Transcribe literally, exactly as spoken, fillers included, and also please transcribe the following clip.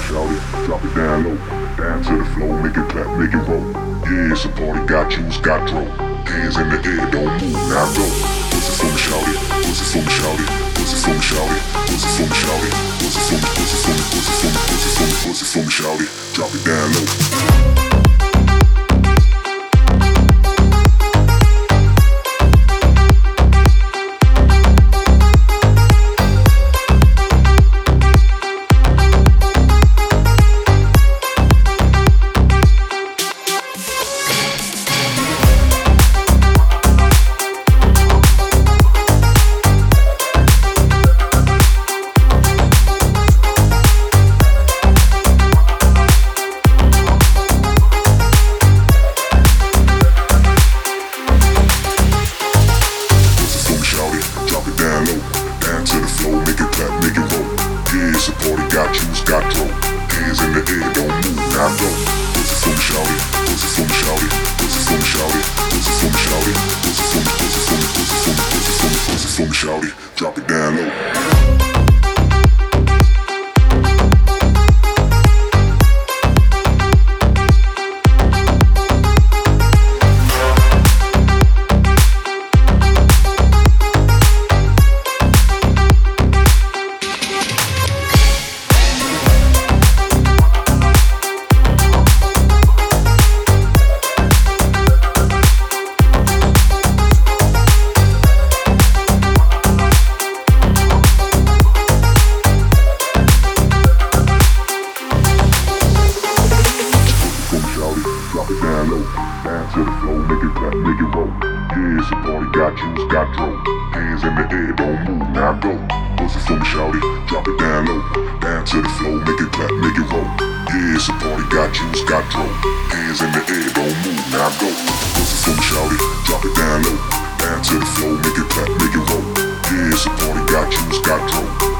shout it, drop it down low. Down to the floor, make it clap, make it roll. Yeah, it's a party, got juice, got dro. Hands in the air, don't move, now go. Pussy for me, shout it, pussy for me, shout it, pussy for me, shout it, pussy for me, shout it, pussy for me, pussy for me, pussy for me, pussy for me, pussy for me, shout it, drop it down low. It's a party, got juice, got dro. Hands in the air, don't move, now go. Pussy for me, shout it, pussy for me, shout it, pussy for me, shout it, pussy for me, shout it, pussy for me, pussy for me, pussy for me, pussy for me, pussy for me, shout it, drop it down low. Drop it down low, down to the floor, make it clap, make it roll. Yeah, it's a party, got juice, got dro. Hands in the air, don't move, now go. Pussy for me, shout it, drop it down low, down to the floor, make it clap, make it roll. Yeah, it's a party, got juice, got dro. Hands in the air, don't move, now go. Pussy for me, shout it, drop it down low, down to the floor, make it clap, make it roll. Yeah, it's a party, got juice, got dro.